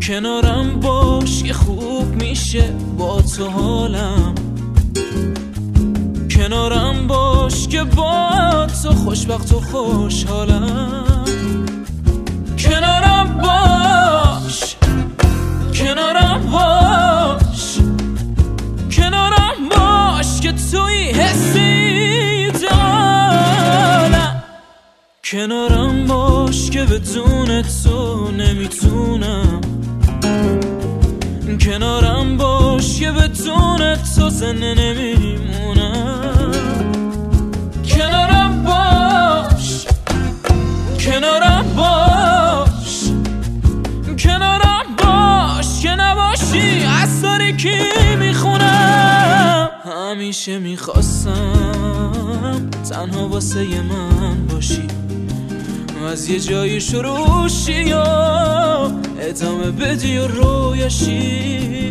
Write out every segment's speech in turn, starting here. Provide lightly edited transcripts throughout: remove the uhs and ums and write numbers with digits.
کنارم باش که خوب میشه با تو حالم، کنارم باش که با تو خوشبخت و خوشحالم. کنارم باش، کنارم باش، کنارم باش که توی حسی دارم. کنارم باش که بدون تو نمیتونم، کنارم باش که بدون تو زنده نمیمونم. کنارم باش، کنارم باش، کنارم باش که نباشی از تاریکی میخونم. همیشه میخواستم تنها واسه من باشی و از یه جایی شروع شی و ادامه بدی و رویاشی،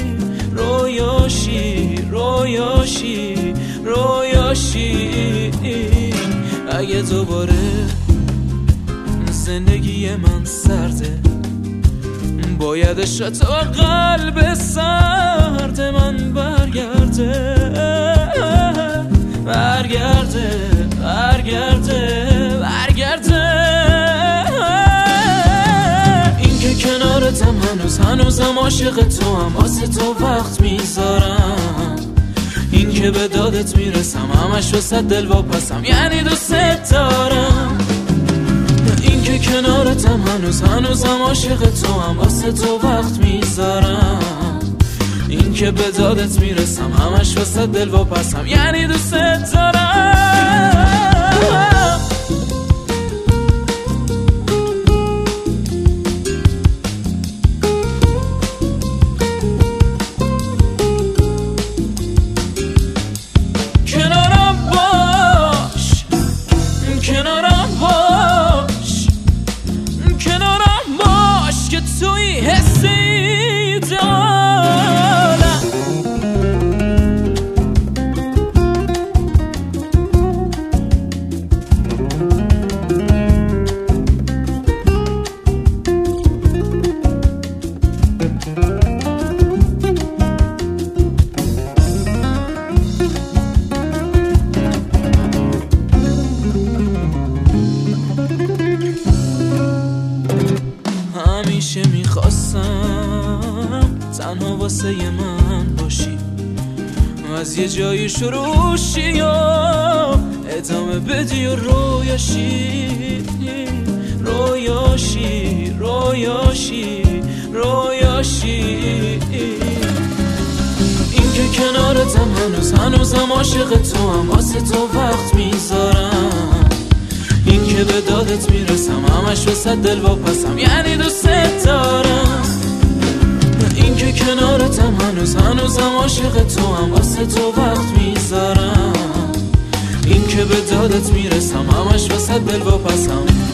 رویاشی، رویاشی، رویاشی. اگه دوباره زندگی من سرده، بایدش تا قلب سرد من برگرده، برگرده، برگرده، برگرده. این که کنارتم هنوزم عاشق تو هم، واسه تو وقت میذارم. این که به دادت میرسم همش واسه دل واپسم، یعنی دوست دارم. این که کنارتم هنوزم عاشق تو هم، واسه تو وقت میذارم. این که به دادت میرسم همش واسه دل واپسم، یعنی دوست دارم. کنارم باش، کنارم باش، کنارم باش که توی حسی دارم. همیشه میخواستم تنها واسه من باشی و از یه جایی شروع شی و ادامه بدی و رویاشی، رویاشی، رویاشی، رویاشی. این که کنارتم هنوزم عاشق تو هم، واسه تو وقت میذارم. این که به دادت میرسم همش واسه دل واپسم، یعنی دوست دارم. این که کنارتم هنوزم عاشق تو هم، واسه تو وقت میذارم. این که به دادت میرسم همش واسه دل واپسم.